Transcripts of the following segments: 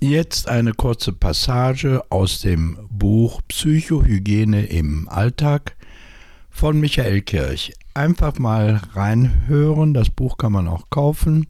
Jetzt eine kurze Passage aus dem Buch Psychohygiene im Alltag von Michael Kirch. Einfach mal reinhören, das Buch kann man auch kaufen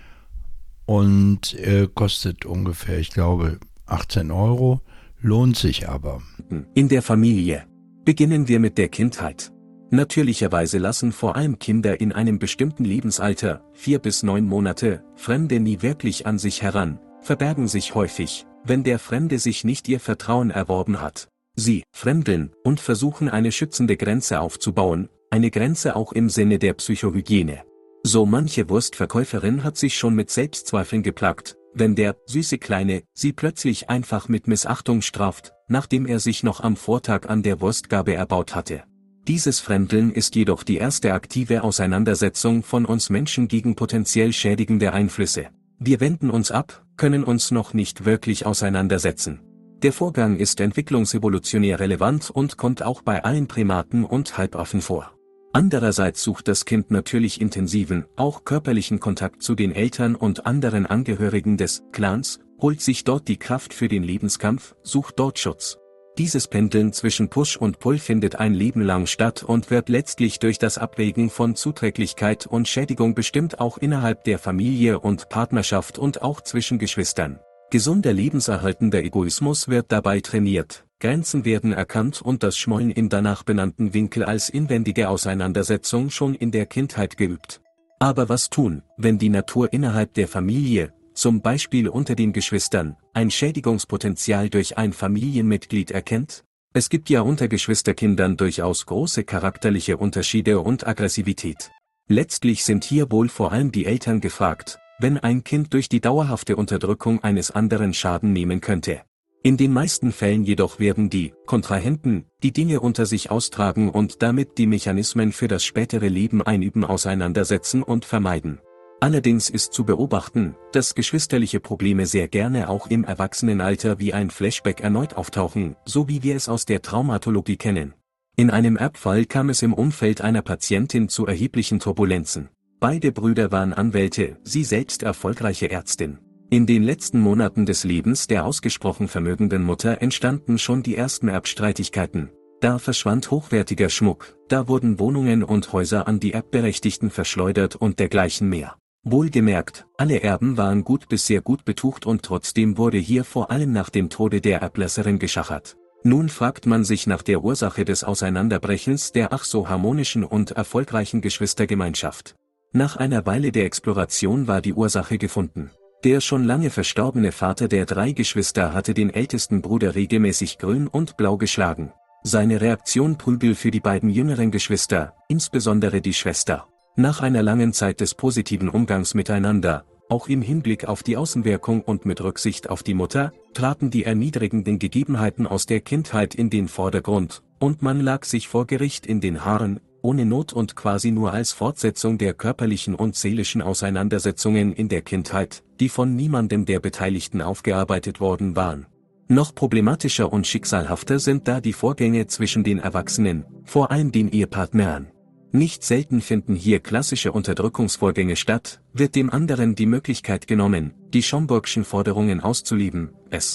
und kostet ungefähr, ich glaube, 18 Euro, lohnt sich aber. In der Familie. Beginnen wir mit der Kindheit. Natürlicherweise lassen vor allem Kinder in einem bestimmten Lebensalter, 4 bis 9 Monate, Fremde nie wirklich an sich heran, verbergen sich häufig, wenn der Fremde sich nicht ihr Vertrauen erworben hat. Sie fremdeln und versuchen eine schützende Grenze aufzubauen, eine Grenze auch im Sinne der Psychohygiene. So manche Wurstverkäuferin hat sich schon mit Selbstzweifeln geplagt, wenn der süße Kleine sie plötzlich einfach mit Missachtung straft, nachdem er sich noch am Vortag an der Wurstgabe erbaut hatte. Dieses Fremdeln ist jedoch die erste aktive Auseinandersetzung von uns Menschen gegen potenziell schädigende Einflüsse. Wir wenden uns ab, können uns noch nicht wirklich auseinandersetzen. Der Vorgang ist entwicklungsevolutionär relevant und kommt auch bei allen Primaten und Halbaffen vor. Andererseits sucht das Kind natürlich intensiven, auch körperlichen Kontakt zu den Eltern und anderen Angehörigen des Clans, holt sich dort die Kraft für den Lebenskampf, sucht dort Schutz. Dieses Pendeln zwischen Push und Pull findet ein Leben lang statt und wird letztlich durch das Abwägen von Zuträglichkeit und Schädigung bestimmt, auch innerhalb der Familie und Partnerschaft und auch zwischen Geschwistern. Gesunder lebenserhaltender Egoismus wird dabei trainiert, Grenzen werden erkannt und das Schmollen im danach benannten Winkel als inwendige Auseinandersetzung schon in der Kindheit geübt. Aber was tun, wenn die Natur innerhalb der Familie, zum Beispiel unter den Geschwistern, ein Schädigungspotenzial durch ein Familienmitglied erkennt? Es gibt ja unter Geschwisterkindern durchaus große charakterliche Unterschiede und Aggressivität. Letztlich sind hier wohl vor allem die Eltern gefragt, wenn ein Kind durch die dauerhafte Unterdrückung eines anderen Schaden nehmen könnte. In den meisten Fällen jedoch werden die Kontrahenten die Dinge unter sich austragen und damit die Mechanismen für das spätere Leben einüben, auseinandersetzen und vermeiden. Allerdings ist zu beobachten, dass geschwisterliche Probleme sehr gerne auch im Erwachsenenalter wie ein Flashback erneut auftauchen, so wie wir es aus der Traumatologie kennen. In einem Erbfall kam es im Umfeld einer Patientin zu erheblichen Turbulenzen. Beide Brüder waren Anwälte, sie selbst erfolgreiche Ärztin. In den letzten Monaten des Lebens der ausgesprochen vermögenden Mutter entstanden schon die ersten Erbstreitigkeiten. Da verschwand hochwertiger Schmuck, da wurden Wohnungen und Häuser an die Erbberechtigten verschleudert und dergleichen mehr. Wohlgemerkt, alle Erben waren gut bis sehr gut betucht und trotzdem wurde hier vor allem nach dem Tode der Erblasserin geschachert. Nun fragt man sich nach der Ursache des Auseinanderbrechens der ach so harmonischen und erfolgreichen Geschwistergemeinschaft. Nach einer Weile der Exploration war die Ursache gefunden. Der schon lange verstorbene Vater der 3 Geschwister hatte den ältesten Bruder regelmäßig grün und blau geschlagen. Seine Reaktion: Prügel für die beiden jüngeren Geschwister, insbesondere die Schwester. Nach einer langen Zeit des positiven Umgangs miteinander, auch im Hinblick auf die Außenwirkung und mit Rücksicht auf die Mutter, traten die erniedrigenden Gegebenheiten aus der Kindheit in den Vordergrund, und man lag sich vor Gericht in den Haaren, ohne Not und quasi nur als Fortsetzung der körperlichen und seelischen Auseinandersetzungen in der Kindheit, die von niemandem der Beteiligten aufgearbeitet worden waren. Noch problematischer und schicksalhafter sind da die Vorgänge zwischen den Erwachsenen, vor allem den Ehepartnern. Nicht selten finden hier klassische Unterdrückungsvorgänge statt, wird dem anderen die Möglichkeit genommen, die Schomburgschen Forderungen auszuleben,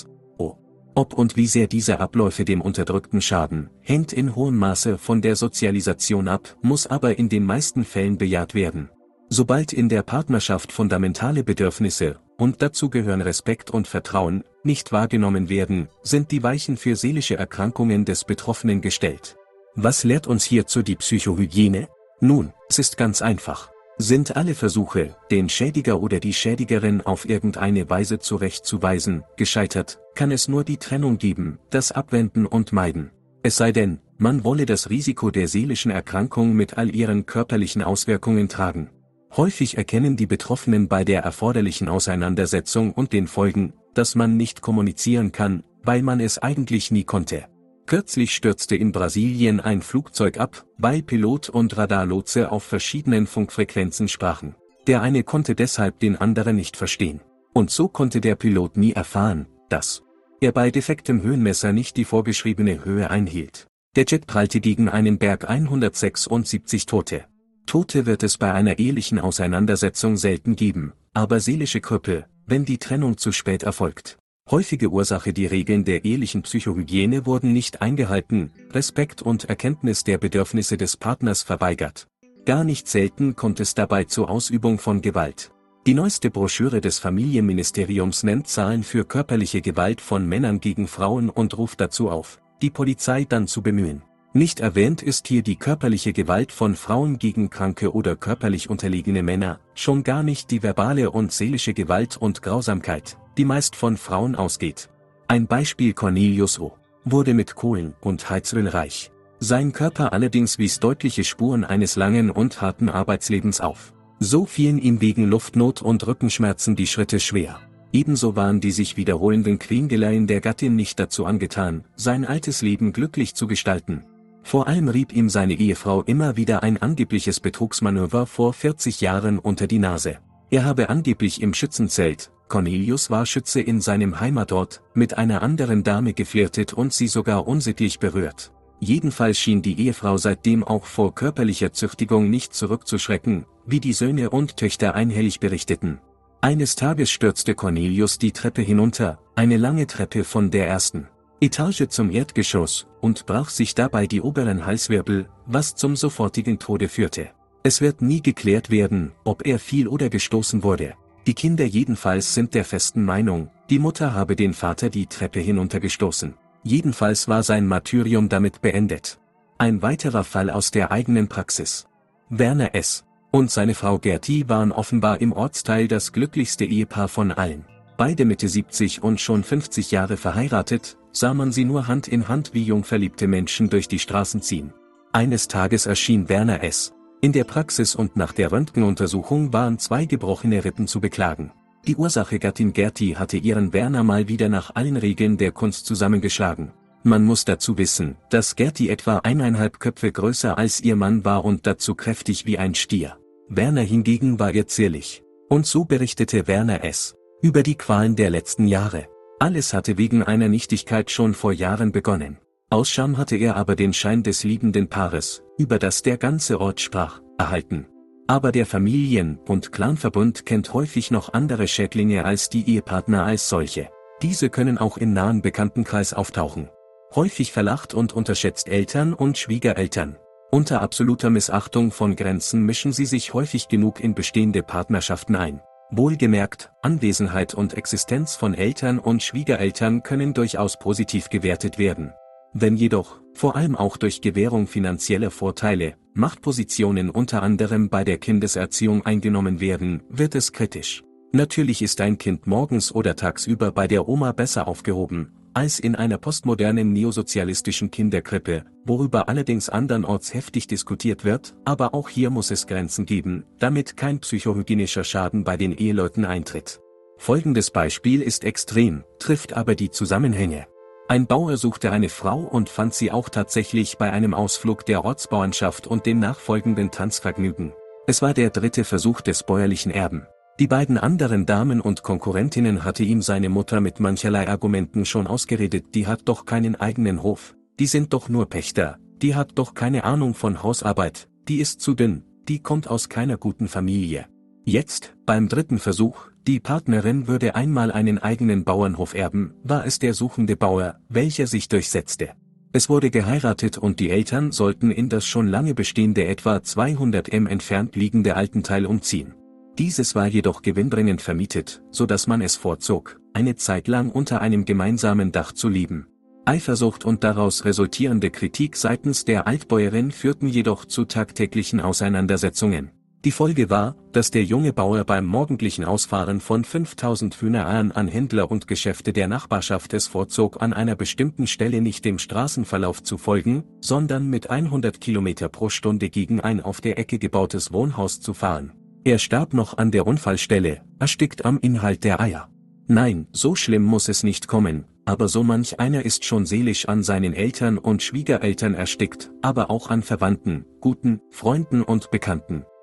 Ob und wie sehr diese Abläufe dem Unterdrückten schaden, hängt in hohem Maße von der Sozialisation ab, muss aber in den meisten Fällen bejaht werden. Sobald in der Partnerschaft fundamentale Bedürfnisse, und dazu gehören Respekt und Vertrauen, nicht wahrgenommen werden, sind die Weichen für seelische Erkrankungen des Betroffenen gestellt. Was lehrt uns hierzu die Psychohygiene? Nun, es ist ganz einfach. Sind alle Versuche, den Schädiger oder die Schädigerin auf irgendeine Weise zurechtzuweisen, gescheitert, kann es nur die Trennung geben, das Abwenden und Meiden. Es sei denn, man wolle das Risiko der seelischen Erkrankung mit all ihren körperlichen Auswirkungen tragen. Häufig erkennen die Betroffenen bei der erforderlichen Auseinandersetzung und den Folgen, dass man nicht kommunizieren kann, weil man es eigentlich nie konnte. Kürzlich stürzte in Brasilien ein Flugzeug ab, weil Pilot und Radarlotse auf verschiedenen Funkfrequenzen sprachen. Der eine konnte deshalb den anderen nicht verstehen. Und so konnte der Pilot nie erfahren, dass er bei defektem Höhenmesser nicht die vorgeschriebene Höhe einhielt. Der Jet prallte gegen einen Berg, 176 Tote. Tote wird es bei einer ehelichen Auseinandersetzung selten geben, aber seelische Krüppel, wenn die Trennung zu spät erfolgt. Häufige Ursache: die Regeln der ehelichen Psychohygiene wurden nicht eingehalten, Respekt und Erkenntnis der Bedürfnisse des Partners verweigert. Gar nicht selten kommt es dabei zur Ausübung von Gewalt. Die neueste Broschüre des Familienministeriums nennt Zahlen für körperliche Gewalt von Männern gegen Frauen und ruft dazu auf, die Polizei dann zu bemühen. Nicht erwähnt ist hier die körperliche Gewalt von Frauen gegen kranke oder körperlich unterlegene Männer, schon gar nicht die verbale und seelische Gewalt und Grausamkeit, die meist von Frauen ausgeht. Ein Beispiel: Cornelius O. wurde mit Kohlen und Heizöl reich. Sein Körper allerdings wies deutliche Spuren eines langen und harten Arbeitslebens auf. So fielen ihm wegen Luftnot und Rückenschmerzen die Schritte schwer. Ebenso waren die sich wiederholenden Quengeleien der Gattin nicht dazu angetan, sein altes Leben glücklich zu gestalten. Vor allem rieb ihm seine Ehefrau immer wieder ein angebliches Betrugsmanöver vor 40 Jahren unter die Nase. Er habe angeblich im Schützenzelt, Cornelius war Schütze in seinem Heimatort, mit einer anderen Dame geflirtet und sie sogar unsittlich berührt. Jedenfalls schien die Ehefrau seitdem auch vor körperlicher Züchtigung nicht zurückzuschrecken, wie die Söhne und Töchter einhellig berichteten. Eines Tages stürzte Cornelius die Treppe hinunter, eine lange Treppe von der ersten Etage zum Erdgeschoss, und brach sich dabei die oberen Halswirbel, was zum sofortigen Tode führte. Es wird nie geklärt werden, ob er fiel oder gestoßen wurde. Die Kinder jedenfalls sind der festen Meinung, die Mutter habe den Vater die Treppe hinuntergestoßen. Jedenfalls war sein Martyrium damit beendet. Ein weiterer Fall aus der eigenen Praxis. Werner S. und seine Frau Gerti waren offenbar im Ortsteil das glücklichste Ehepaar von allen. Beide Mitte 70 und schon 50 Jahre verheiratet, sah man sie nur Hand in Hand wie jungverliebte Menschen durch die Straßen ziehen. Eines Tages erschien Werner S. in der Praxis und nach der Röntgenuntersuchung waren 2 gebrochene Rippen zu beklagen. Die Ursache: Gattin Gerti hatte ihren Werner mal wieder nach allen Regeln der Kunst zusammengeschlagen. Man muss dazu wissen, dass Gerti etwa 1,5 Köpfe größer als ihr Mann war und dazu kräftig wie ein Stier. Werner hingegen war ihr zierlich. Und so berichtete Werner S. über die Qualen der letzten Jahre. Alles hatte wegen einer Nichtigkeit schon vor Jahren begonnen. Aus Scham hatte er aber den Schein des liebenden Paares, über das der ganze Ort sprach, erhalten. Aber der Familien- und Clanverbund kennt häufig noch andere Schädlinge als die Ehepartner als solche. Diese können auch im nahen Bekanntenkreis auftauchen. Häufig verlacht und unterschätzt Eltern und Schwiegereltern. Unter absoluter Missachtung von Grenzen mischen sie sich häufig genug in bestehende Partnerschaften ein. Wohlgemerkt, Anwesenheit und Existenz von Eltern und Schwiegereltern können durchaus positiv gewertet werden. Wenn jedoch, vor allem auch durch Gewährung finanzieller Vorteile, Machtpositionen unter anderem bei der Kindeserziehung eingenommen werden, wird es kritisch. Natürlich ist ein Kind morgens oder tagsüber bei der Oma besser aufgehoben, als in einer postmodernen neosozialistischen Kinderkrippe, worüber allerdings andernorts heftig diskutiert wird, aber auch hier muss es Grenzen geben, damit kein psychohygienischer Schaden bei den Eheleuten eintritt. Folgendes Beispiel ist extrem, trifft aber die Zusammenhänge. Ein Bauer suchte eine Frau und fand sie auch tatsächlich bei einem Ausflug der Ortsbauernschaft und dem nachfolgenden Tanzvergnügen. Es war der 3. Versuch des bäuerlichen Erben. Die beiden anderen Damen und Konkurrentinnen hatte ihm seine Mutter mit mancherlei Argumenten schon ausgeredet: die hat doch keinen eigenen Hof, die sind doch nur Pächter, die hat doch keine Ahnung von Hausarbeit, die ist zu dünn, die kommt aus keiner guten Familie. Jetzt, beim 3. Versuch, die Partnerin würde einmal einen eigenen Bauernhof erben, war es der suchende Bauer, welcher sich durchsetzte. Es wurde geheiratet und die Eltern sollten in das schon lange bestehende etwa 200 m entfernt liegende Altenteil umziehen. Dieses war jedoch gewinnbringend vermietet, so dass man es vorzog, eine Zeit lang unter einem gemeinsamen Dach zu leben. Eifersucht und daraus resultierende Kritik seitens der Altbäuerin führten jedoch zu tagtäglichen Auseinandersetzungen. Die Folge war, dass der junge Bauer beim morgendlichen Ausfahren von 5000 Hühnereiern an Händler und Geschäfte der Nachbarschaft es vorzog, an einer bestimmten Stelle nicht dem Straßenverlauf zu folgen, sondern mit 100 km pro Stunde gegen ein auf der Ecke gebautes Wohnhaus zu fahren. Er starb noch an der Unfallstelle, erstickt am Inhalt der Eier. Nein, so schlimm muss es nicht kommen, aber so manch einer ist schon seelisch an seinen Eltern und Schwiegereltern erstickt, aber auch an Verwandten, guten Freunden und Bekannten.